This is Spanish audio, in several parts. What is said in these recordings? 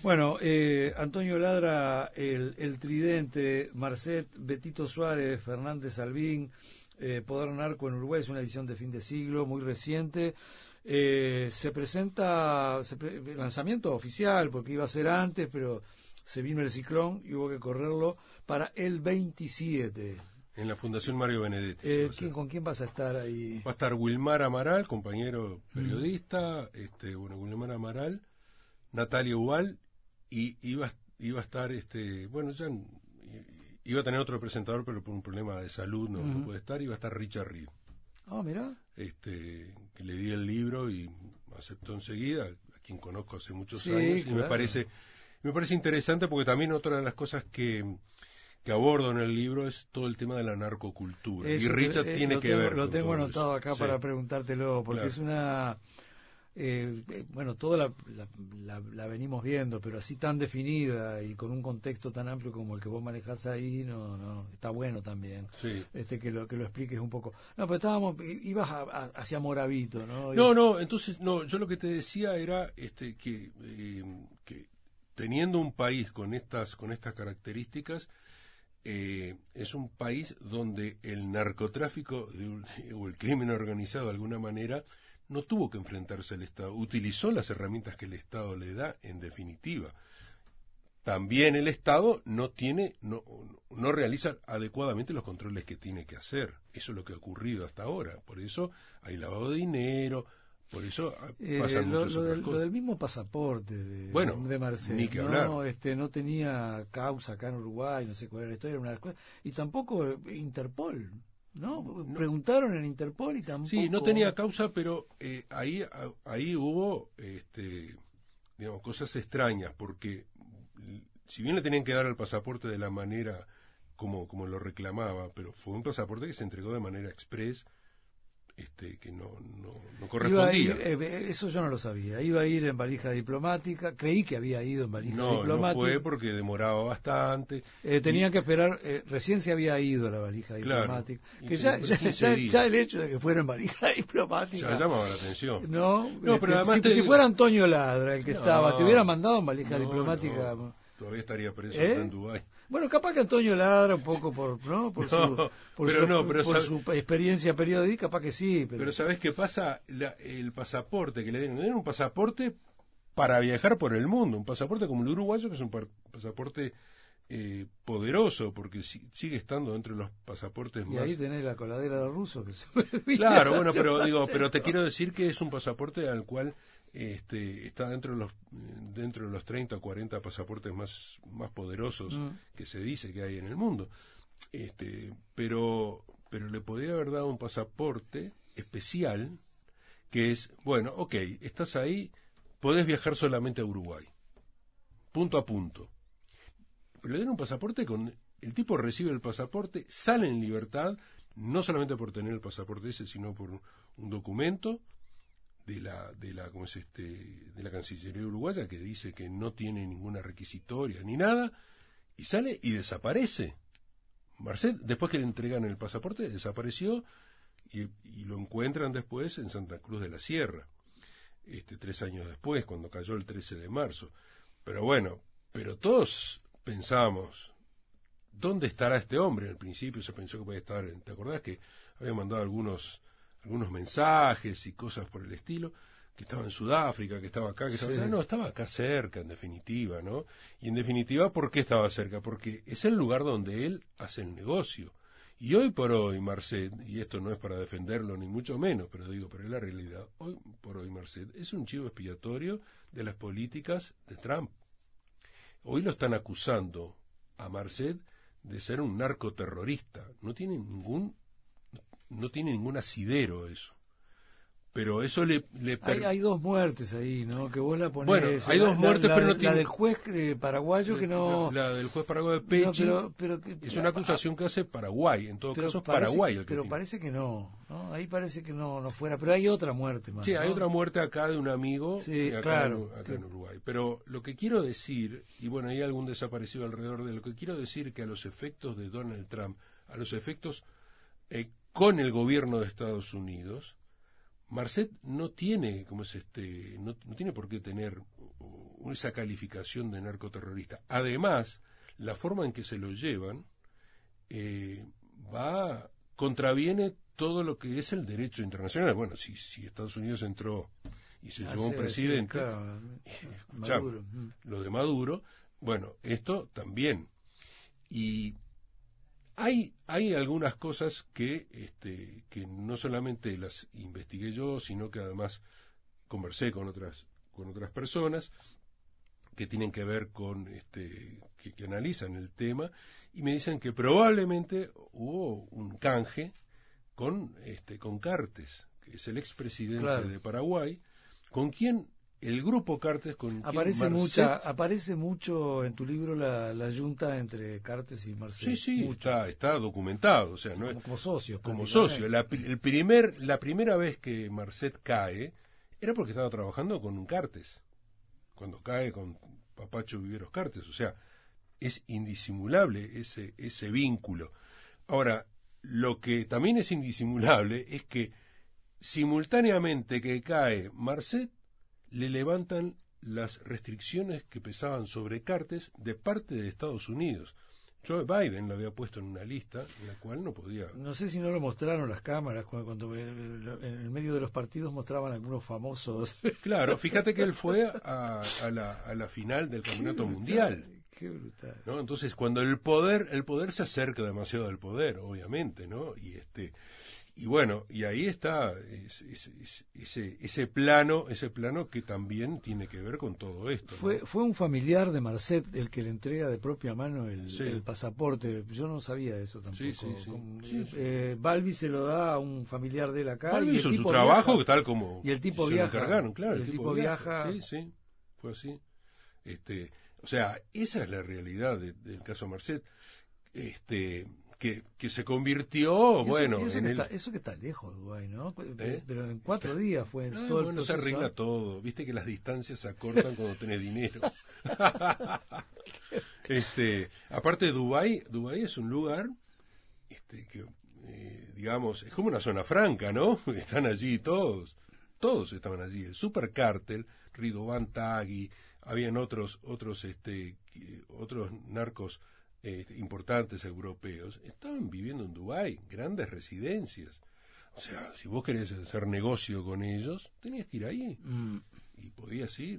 Bueno, Antonio Ladra, el Tridente, Marcet, Betito Suárez, Fernández Albín, Poder Narco en Uruguay, es una edición de fin de siglo, muy reciente. Se presenta el lanzamiento oficial, porque iba a ser antes, pero se vino el ciclón y hubo que correrlo para el 27. En la Fundación Mario Benedetti. ¿Con quién vas a estar ahí? Va a estar Wilmar Amaral, compañero periodista, Wilmar Amaral, Natalia Ubal, y iba a estar, ya iba a tener otro presentador, pero por un problema de salud no puede estar, iba a estar Richard Reed. Ah, mira. Que le di el libro y aceptó enseguida, a quien conozco hace muchos claro. años, y me parece interesante porque también otra de las cosas que abordo en el libro es todo el tema de la narcocultura. Y Richard tiene que ver. Lo tengo anotado eso. acá para preguntártelo, porque claro. Es una... toda la venimos viendo, pero así tan definida y con un contexto tan amplio como el que vos manejás ahí, no está bueno también. Sí. Que lo expliques un poco. No, pero ibas hacia Moravito, ¿no? Entonces, yo lo que te decía era que teniendo un país con estas características, es un país donde el narcotráfico o el crimen organizado de alguna manera no tuvo que enfrentarse al Estado, utilizó las herramientas que el Estado le da, en definitiva. También el Estado no realiza adecuadamente los controles que tiene que hacer. Eso es lo que ha ocurrido hasta ahora. Por eso hay lavado de dinero, por eso pasan muchas otras cosas. Lo del mismo pasaporte de Marcel, ni que hablar. No tenía causa acá en Uruguay, no sé cuál era la historia, era una de las cosas, y tampoco Interpol. No, preguntaron en Interpol y tampoco. Sí, no tenía causa, pero ahí hubo, cosas extrañas, porque si bien le tenían que dar el pasaporte de la manera como lo reclamaba, pero fue un pasaporte que se entregó de manera express, que no correspondía. Eso yo no lo sabía. Iba a ir en valija diplomática. Creí que había ido en valija diplomática. No fue porque demoraba bastante. Tenían que esperar. Recién se había ido la valija diplomática. Claro, que ya el hecho de que fuera en valija diplomática ya llamaba la atención. No, pero además si fuera Antonio Ladra el que estaba, te hubiera mandado en valija diplomática. Todavía estaría preso en Dubái. Bueno, capaz que Antonio Ladra un poco por su experiencia periodística, capaz que sí. Pero ¿sabés qué pasa? El pasaporte que le dieron un pasaporte para viajar por el mundo, un pasaporte como el uruguayo, que es un pasaporte poderoso, porque sigue estando entre los pasaportes más... Y ahí tenés la coladera del ruso. Claro, bueno, pero te quiero decir que es un pasaporte al cual... está dentro de los 30 o 40 pasaportes más poderosos que se dice que hay en el mundo. Pero le podría haber dado un pasaporte especial que es, estás ahí, podés viajar solamente a Uruguay, punto a punto. Pero le dieron un pasaporte el tipo recibe el pasaporte, sale en libertad, no solamente por tener el pasaporte ese, sino por un documento de la Cancillería uruguaya que dice que no tiene ninguna requisitoria ni nada, y sale y desaparece. Marcet, después que le entregan el pasaporte, desapareció y lo encuentran después en Santa Cruz de la Sierra, 3 años después, cuando cayó el 13 de marzo. Pero todos pensamos, ¿dónde estará este hombre? Al principio se pensó que podía estar, ¿te acordás que había mandado algunos mensajes y cosas por el estilo, que estaba en Sudáfrica, que estaba acá, que estaba allá? No, estaba acá cerca, en definitiva, ¿no? Y en definitiva, ¿por qué estaba cerca? Porque es el lugar donde él hace el negocio. Y hoy por hoy, Marcet, y esto no es para defenderlo ni mucho menos, pero es la realidad, hoy por hoy Marcet es un chivo expiatorio de las políticas de Trump. Hoy lo están acusando a Marcet de ser un narcoterrorista. No tiene ningún asidero eso. Pero eso hay 2 muertes ahí, ¿no? Que vos la ponés. Bueno, hay 2 muertes, pero no tiene... La del juez paraguayo que no... La del juez paraguayo de Pechi es una acusación que hace Paraguay. En todo caso es Paraguay el que pero tiene. Parece que no. Ahí parece que no fuera. Pero hay otra muerte más. Sí, hay otra muerte acá de un amigo acá en Uruguay. Pero lo que quiero decir, y hay algún desaparecido alrededor de lo que quiero decir, que a los efectos de Donald Trump, a los efectos con el gobierno de Estados Unidos, Marcet no tiene, no tiene por qué tener esa calificación de narcoterrorista. Además, la forma en que se lo llevan contraviene todo lo que es el derecho internacional. Bueno, si Estados Unidos entró y se llevó un presidente, sí, claro, Maduro. Lo de Maduro, bueno, esto también. Y hay algunas cosas que no solamente las investigué yo, sino que además conversé con otras personas que tienen que ver con que analizan el tema, y me dicen que probablemente hubo un canje con Cartes, que es el expresidente de Paraguay, con quien el grupo Cartes, con aparece mucho en tu libro la yunta entre Cartes y Marcet. Sí, está documentado, o sea, como socio. Como socio. La primera vez que Marcet cae era porque estaba trabajando con un Cartes, cuando cae con Papacho Viveros Cartes, o sea, es indisimulable ese vínculo. Ahora, lo que también es indisimulable es que simultáneamente que cae Marcet, le levantan las restricciones que pesaban sobre Cartes de parte de Estados Unidos. Joe Biden lo había puesto en una lista en la cual no podía... No sé si no lo mostraron las cámaras, cuando en el medio de los partidos mostraban algunos famosos. Claro, fíjate que él fue a la final del Campeonato Mundial. Qué brutal. ¿No? Entonces, cuando el poder se acerca demasiado al poder, obviamente, ¿no? Y bueno, y ahí está ese plano que también tiene que ver con todo esto, ¿no? Fue un familiar de Marcet el que le entrega de propia mano el pasaporte. Yo no sabía eso tampoco. Sí. Balbi se lo da a un familiar de él acá. Balbi hizo su trabajo, viaja, tal como y el tipo se viaja, lo encargaron, claro. El tipo viaja. Sí, fue así. O sea, esa es la realidad del caso Marcet. Que se convirtió, eso que está lejos de Dubái, ¿no? Pero en 4 días fue todo el proceso. Se arregla todo, viste que las distancias se acortan cuando tenés dinero. Aparte, Dubái es un lugar que, digamos, es como una zona franca, ¿no? Están allí todos estaban allí. El supercártel, Ridwan Taghi, habían otros narcos importantes europeos, estaban viviendo en Dubái, grandes residencias. O sea, si vos querés hacer negocio con ellos, tenías que ir ahí. Y podías ir.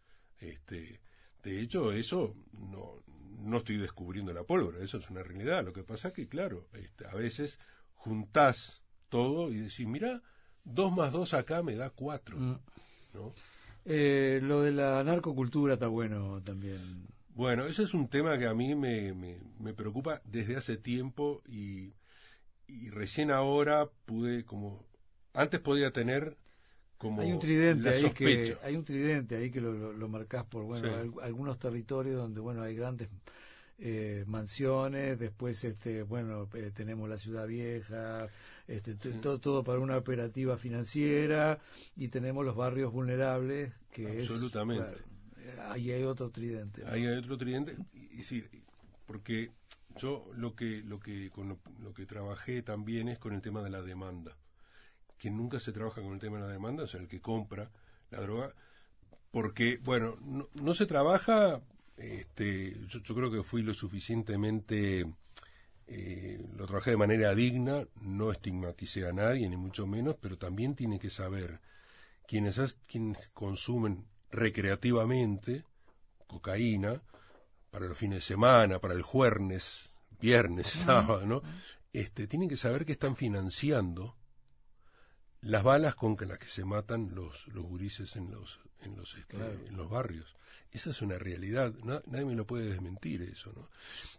De hecho, eso no estoy descubriendo la pólvora, eso es una realidad. Lo que pasa es que, claro, a veces juntás todo y decís, mirá, 2 más 2 acá me da 4. ¿No? Lo de la narcocultura está bueno también. Bueno, ese es un tema que a mí me preocupa desde hace tiempo y recién ahora antes podía tener como hay un tridente la ahí sospecha. hay un tridente ahí que lo marcás por algunos territorios donde hay grandes mansiones, después tenemos la Ciudad Vieja, todo para una operativa financiera, y tenemos los barrios vulnerables, que absolutamente. Ahí hay otro tridente, ¿no? Ahí hay otro tridente, es decir, porque yo lo que trabajé también es con el tema de la demanda, que nunca se trabaja con el tema de la demanda, o sea, el que compra la droga, porque, bueno, no se trabaja, yo creo que fui lo suficientemente, lo trabajé de manera digna, no estigmaticé a nadie, ni mucho menos, pero también tiene que saber quienes consumen recreativamente cocaína para los fines de semana, para el jueves, viernes, sábado, ¿no? Tienen que saber que están financiando las balas con las que se matan los gurises en los barrios. Esa es una realidad, nadie me lo puede desmentir eso, ¿no?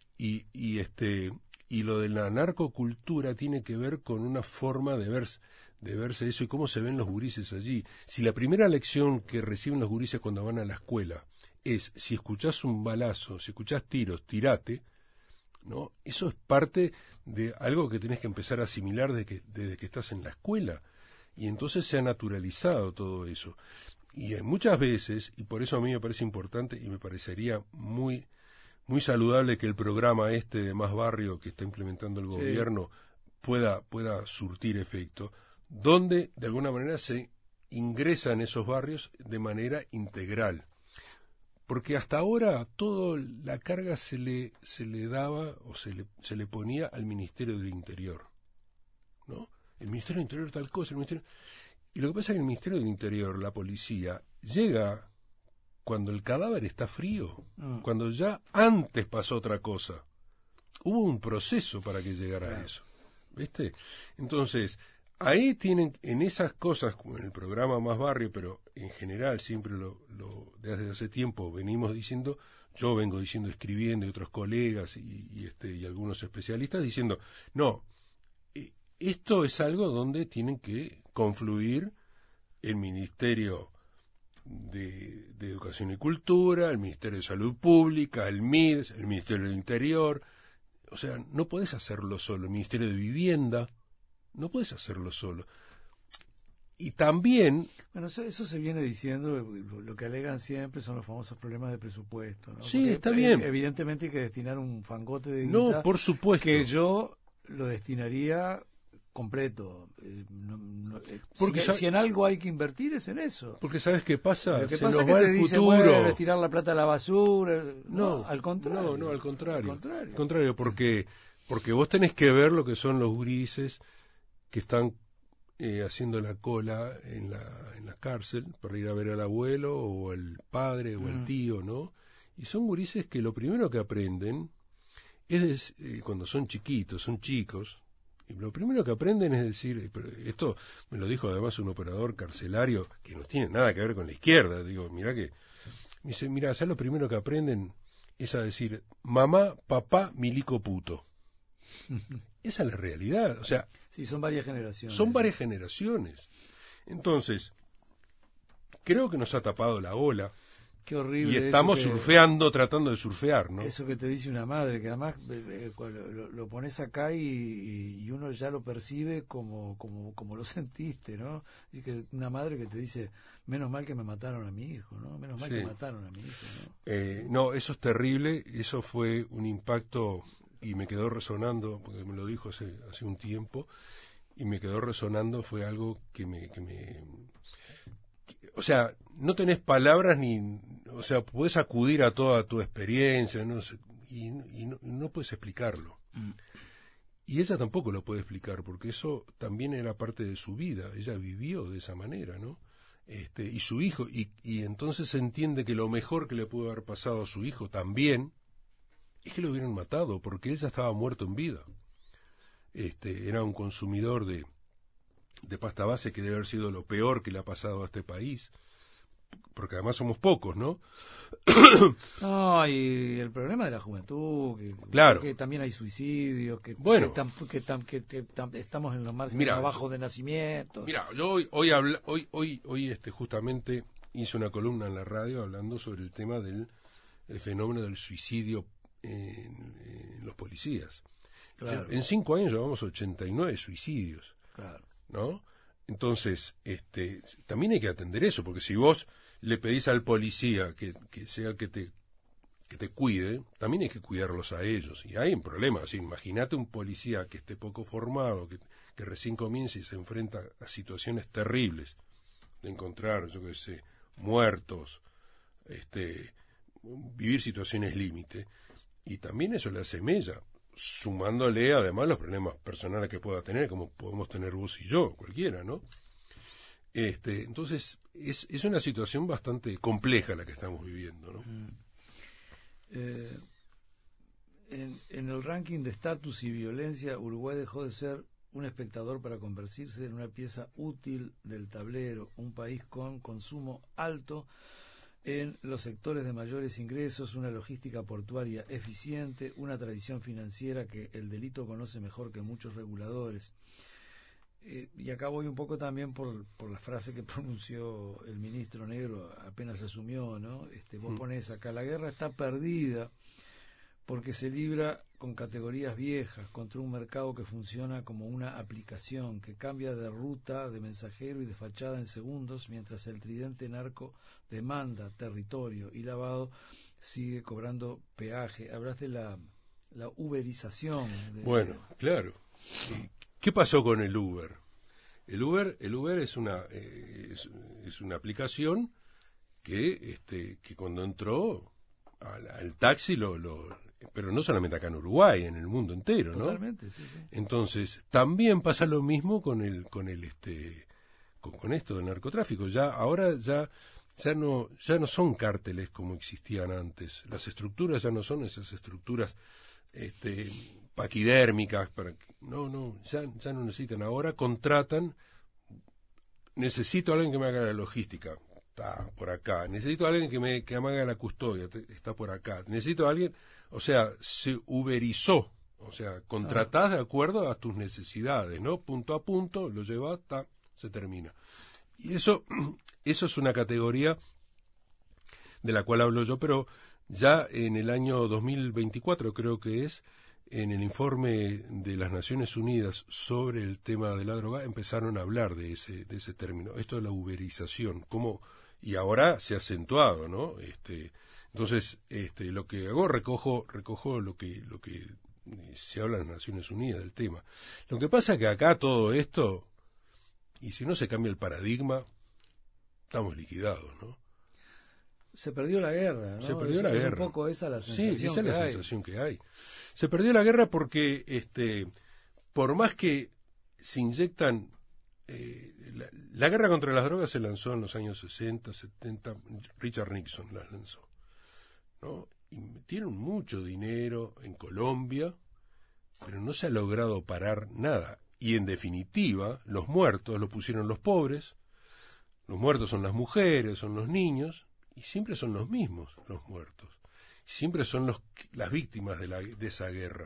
Y lo de la narcocultura tiene que ver con una forma de verse eso y cómo se ven los gurises allí. Si la primera lección que reciben los gurises cuando van a la escuela es, si escuchás un balazo, si escuchás tiros, tirate, ¿no? Eso es parte de algo que tenés que empezar a asimilar desde que estás en la escuela. Y entonces se ha naturalizado todo eso. Y muchas veces, y por eso a mí me parece importante y me parecería muy, muy saludable que el programa de Más Barrio que está implementando el gobierno pueda surtir efecto, donde de alguna manera se ingresa en esos barrios de manera integral. Porque hasta ahora toda la carga se le daba o se le ponía al Ministerio del Interior, ¿no? El Ministerio del Interior tal cosa, el Ministerio... Y lo que pasa es que el Ministerio del Interior, la policía, llega cuando el cadáver está frío, cuando ya antes pasó otra cosa. Hubo un proceso para que llegara a eso, ¿viste? Entonces, ahí tienen, en esas cosas, como en el programa Más Barrio, pero en general siempre desde hace tiempo venimos diciendo, yo vengo diciendo, escribiendo, y otros colegas y algunos especialistas diciendo, no, esto es algo donde tienen que confluir el Ministerio de Educación y Cultura, el Ministerio de Salud Pública, el MIDES, el Ministerio del Interior. O sea, no podés hacerlo solo. El Ministerio de Vivienda, no podés hacerlo solo. Y también... Bueno, eso se viene diciendo, lo que alegan siempre son los famosos problemas de presupuesto, ¿no? Sí, porque está bien. Evidentemente hay que destinar un fangote de guita. No, por supuesto. Que yo lo destinaría completo. Porque si en algo hay que invertir es en eso. Porque ¿sabes qué pasa? Lo que se pasa nos es que va te el dicen, futuro. bueno, tirar la plata a la basura. No, al contrario. No, al contrario. Al contrario, porque vos tenés que ver lo que son los gurises que están haciendo la cola en la cárcel para ir a ver al abuelo o al padre o al tío, ¿no? Y son gurises que lo primero que aprenden es cuando son chiquitos, son chicos, y lo primero que aprenden es decir, pero esto me lo dijo además un operador carcelario que no tiene nada que ver con la izquierda, digo, me dice, mira, ¿sabes lo primero que aprenden? Es a decir, mamá, papá, milico puto. Esa es la realidad, o sea... Sí, son varias generaciones. Son varias generaciones. Entonces, creo que nos ha tapado la ola. Qué horrible. Y estamos surfeando, tratando de surfear, ¿no? Eso que te dice una madre, que además lo pones acá y uno ya lo percibe como lo sentiste, ¿no? Y que una madre que te dice, menos mal que me mataron a mi hijo, ¿no? Menos mal que mataron a mi hijo, ¿no? No, eso es terrible, eso fue un impacto y me quedó resonando, porque me lo dijo hace un tiempo, y me quedó resonando, fue algo que o sea, no tenés palabras o sea, podés acudir a toda tu experiencia, no sé, y no puedes explicarlo. Y ella tampoco lo puede explicar, porque eso también era parte de su vida, ella vivió de esa manera, ¿no? Y su hijo, y entonces se entiende que lo mejor que le pudo haber pasado a su hijo también es que lo hubieran matado, porque él ya estaba muerto en vida. Era un consumidor de pasta base que debe haber sido lo peor que le ha pasado a este país, porque además somos pocos, ¿no? No, y el problema de la juventud, claro, que también hay suicidios, que estamos en los márgenes abajo de nacimiento. Mira, yo hoy justamente hice una columna en la radio hablando sobre el tema del fenómeno del suicidio en los policías. Claro. En 5 años llevamos 89 suicidios. Claro. ¿No? Entonces, también hay que atender eso, porque si vos le pedís al policía que sea el que te cuide, también hay que cuidarlos a ellos. Y hay un problema. O sea, imagínate un policía que esté poco formado, que recién comienza y se enfrenta a situaciones terribles, de encontrar, yo qué sé, muertos, vivir situaciones límite. Y también eso le hace mella, sumándole además los problemas personales que pueda tener, como podemos tener vos y yo, cualquiera, ¿no? Entonces, es una situación bastante compleja la que estamos viviendo, ¿no? En el ranking de estatus y violencia, Uruguay dejó de ser un espectador para convertirse en una pieza útil del tablero, un país con consumo alto en los sectores de mayores ingresos, una logística portuaria eficiente, una tradición financiera que el delito conoce mejor que muchos reguladores. Y acá voy un poco también por la frase que pronunció el ministro Negro apenas asumió, ¿no? Vos ponés acá, la guerra está perdida porque se libra con categorías viejas contra un mercado que funciona como una aplicación que cambia de ruta, de mensajero y de fachada en segundos, mientras el tridente narco demanda territorio y lavado sigue cobrando peaje. Hablaste de la uberización. Bueno, claro. ¿Qué pasó con el Uber? El Uber es una aplicación que cuando entró al taxi pero no solamente acá en Uruguay, en el mundo entero, ¿no? Totalmente, sí. Entonces, también pasa lo mismo con esto del narcotráfico. Ahora ya no son cárteles como existían antes. Las estructuras ya no son esas estructuras paquidérmicas, ya no necesitan. Ahora contratan, necesito a alguien que me haga la logística, está por acá. Necesito a alguien que me haga la custodia, está por acá. Necesito a alguien, o sea, se uberizó, o sea, contratás de acuerdo a tus necesidades, ¿no? Punto a punto, lo llevas, se termina. Y eso es una categoría de la cual hablo yo, pero ya en el año 2024 creo que es, en el informe de las Naciones Unidas sobre el tema de la droga, empezaron a hablar de ese término, esto de la uberización, y ahora se ha acentuado, ¿no? Entonces, lo que hago, recojo lo que se habla en las Naciones Unidas del tema. Lo que pasa es que acá todo esto, y si no se cambia el paradigma, estamos liquidados, ¿no? Se perdió la guerra, ¿no? Se perdió la guerra. Es un poco esa la sensación. Sí, esa es la sensación que hay. Se perdió la guerra porque, por más que se inyectan, la guerra contra las drogas se lanzó en los años 60, 70, Richard Nixon la lanzó, ¿no? Y metieron mucho dinero en Colombia, pero no se ha logrado parar nada. Y en definitiva, los muertos los pusieron los pobres, los muertos son las mujeres, son los niños, y siempre son los mismos los muertos. Siempre son las víctimas de esa guerra.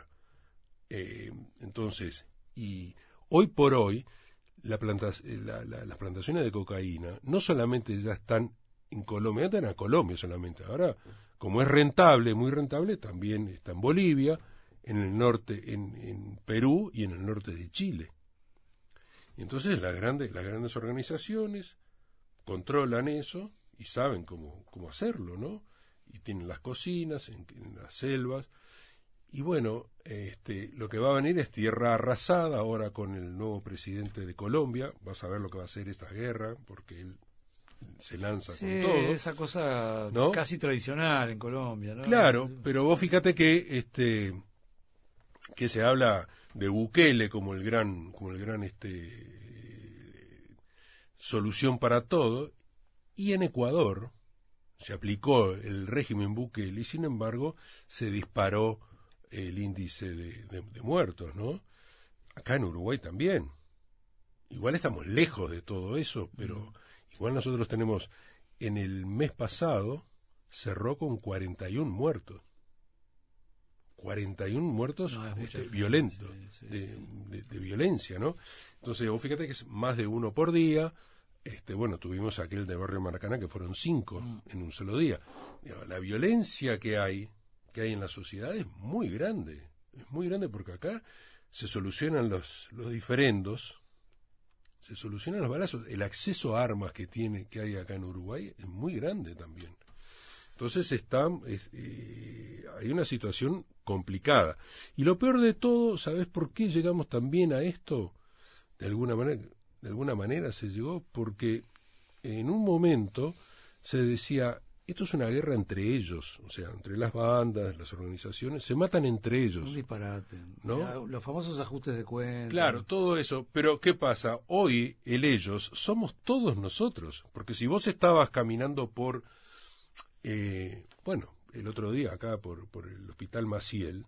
Entonces, y hoy por hoy, las plantaciones de cocaína no solamente ya están en Colombia, no están a Colombia solamente. Ahora, como es rentable, muy rentable, también está en Bolivia, en el norte, en Perú y en el norte de Chile. Y entonces las grandes organizaciones controlan eso y saben cómo hacerlo, ¿no? Y tienen las cocinas en las selvas. Y bueno, lo que va a venir es tierra arrasada ahora con el nuevo presidente de Colombia. Vas a ver lo que va a hacer esta guerra, porque él se lanza con todo. Esa cosa, ¿no? Casi tradicional en Colombia, ¿no? Claro, pero vos fíjate que se habla de Bukele como el gran solución para todo, y en Ecuador se aplicó el régimen Bukele y sin embargo se disparó el índice de muertos, ¿no? Acá en Uruguay también. Igual estamos lejos de todo eso, pero igual nosotros tenemos, en el mes pasado cerró con 41 muertos. 41 muertos violentos, de violencia, ¿no? Entonces, vos fíjate que es más de uno por día. Bueno, tuvimos aquel de Barrio Maracaná que fueron 5 en un solo día. La violencia que hay en la sociedad es muy grande porque acá se solucionan los diferendos, se solucionan los balazos, el acceso a armas que hay acá en Uruguay es muy grande también. Entonces hay una situación complicada. Y lo peor de todo, ¿sabes por qué llegamos también a esto? De alguna manera se llegó porque en un momento se decía, esto es una guerra entre ellos, o sea, entre las bandas, las organizaciones, se matan entre ellos. Un disparate, ¿no? Los famosos ajustes de cuenta. Claro, todo eso, pero ¿qué pasa? Hoy el ellos somos todos nosotros, porque si vos estabas caminando por, el otro día acá por el Hospital Maciel,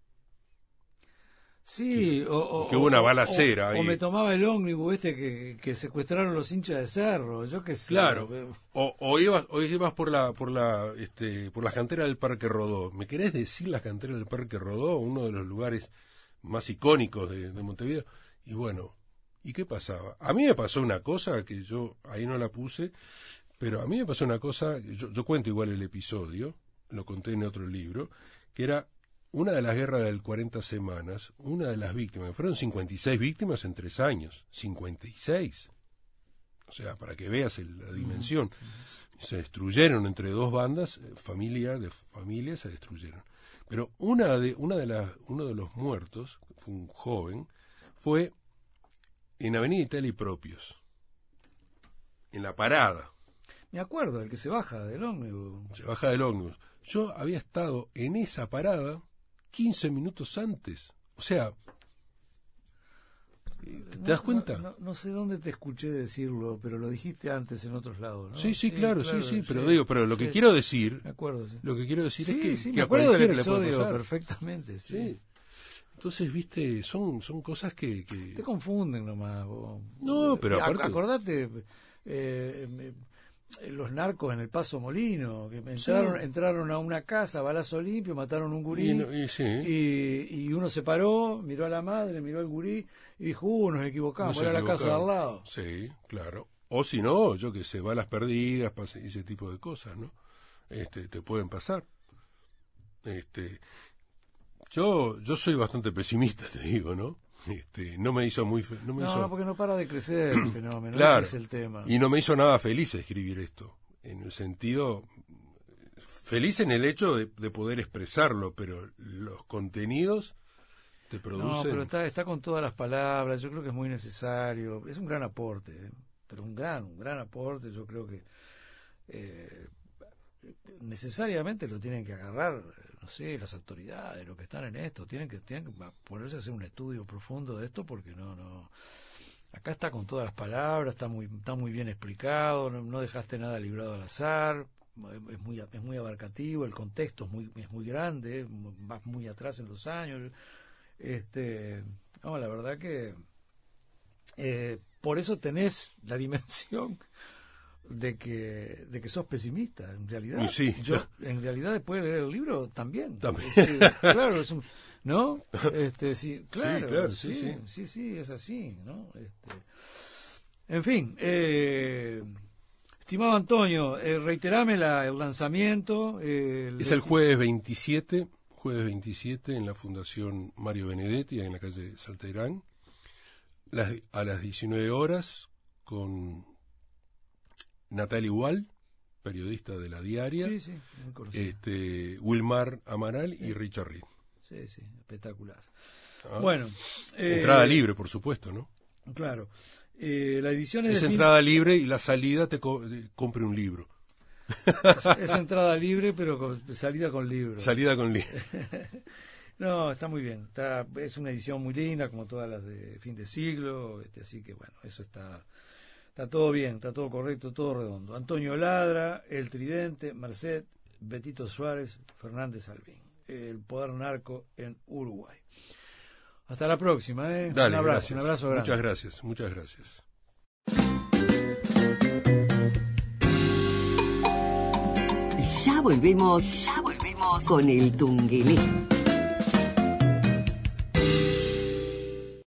sí, que hubo una balacera ahí. O me tomaba el ómnibus que secuestraron los hinchas de Cerro, yo qué sé. Claro. O ibas por la cantera del Parque Rodó. ¿Me querés decir la cantera del Parque Rodó, uno de los lugares más icónicos de Montevideo? Y bueno, ¿y qué pasaba? A mí me pasó una cosa que yo ahí no la puse, pero a mí me pasó una cosa, yo cuento igual el episodio, lo conté en otro libro, que era una de las guerras del 40 semanas, una de las víctimas, fueron 56 víctimas en 3 años, 56. O sea, para que veas la dimensión. Se destruyeron entre 2 bandas, familias se destruyeron. Pero uno de los muertos, fue un joven, fue en Avenida Italia y Propios, en la parada. Me acuerdo, el que se baja del ómnibus. Se baja del ómnibus. Yo había estado en esa parada 15 minutos antes. O sea, ¿te das cuenta? No sé dónde te escuché decirlo, pero lo dijiste antes en otros lados, ¿no? Sí, claro, pero lo que quiero decir, me acuerdo, sí. Lo que quiero decir es que me a acuerdo del cualquiera le puede episodio pasar. perfectamente, sí. Sí. Entonces, viste, son cosas que... Te confunden nomás, vos. No, pero aparte... Acordate, los narcos en el Paso Molino, que entraron a una casa, balazo limpio, mataron un gurí, y uno se paró, miró a la madre, miró al gurí, y dijo, nos equivocamos, era la casa de al lado. Sí, claro. O si no, yo que sé, balas perdidas, ese tipo de cosas, ¿no? Te pueden pasar. Yo soy bastante pesimista, te digo, ¿no? No me hizo muy... No, porque no para de crecer el fenómeno, claro, ese es el tema. Y no me hizo nada feliz escribir esto, en el sentido... Feliz en el hecho de poder expresarlo, pero los contenidos te producen... No, pero está con todas las palabras, yo creo que es muy necesario, es un gran aporte, pero un gran aporte, yo creo que necesariamente lo tienen que agarrar, no sé, las autoridades, los que están en esto, tienen que ponerse a hacer un estudio profundo de esto, porque no acá está con todas las palabras, está muy bien explicado, no dejaste nada librado al azar, es muy abarcativo, el contexto es muy grande, vas muy atrás en los años, la verdad que por eso tenés la dimensión de que sos pesimista, en realidad. Sí. Yo, en realidad, después de leer el libro, también. Claro, es un... ¿No? Sí, claro, sí, es así, ¿no? En fin, estimado Antonio, reiterame el lanzamiento. Es el jueves 27 en la Fundación Mario Benedetti, en la calle Salteirán, a las 19 horas, con Natalia Ual, periodista de La Diaria, muy conocido. Wilmar Amaral y Richard Reed. Sí, espectacular. Bueno, entrada libre, por supuesto, ¿no? Claro. La edición es entrada libre y la salida compre un libro. Es entrada libre, pero salida con libro. Salida con libro. No, está muy bien. Es una edición muy linda, como todas las de fin de siglo, así que bueno, eso está todo bien, está todo correcto, todo redondo. Antonio Ladra, El Tridente, Marcet, Betito Suárez, Fernández Albín. El poder narco en Uruguay. Hasta la próxima, ¿eh? Dale, un abrazo grande. Muchas gracias. Ya volvemos con el Tungelé.